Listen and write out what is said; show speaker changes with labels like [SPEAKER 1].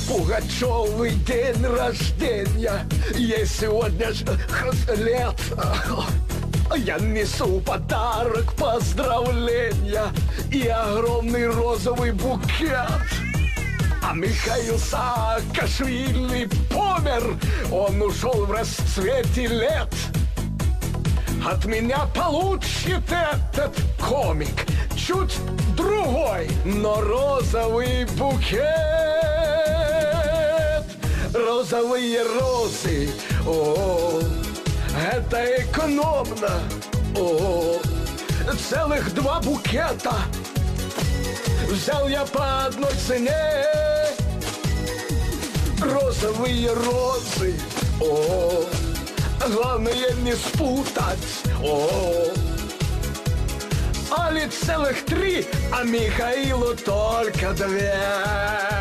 [SPEAKER 1] Пугачевый день рождения, ей сегодня ж лет. Я несу подарок поздравления и огромный розовый букет. А Михаил Саакашвили помер, он ушел в расцвете лет. От меня получит этот комик чуть другой, но розовый букет. Розовые розы, о, это экономно, о, целых 2 букета взял я по одной цене. Розовые розы, о, главное не спутать, о. Али целых 3, а Михаилу только 2.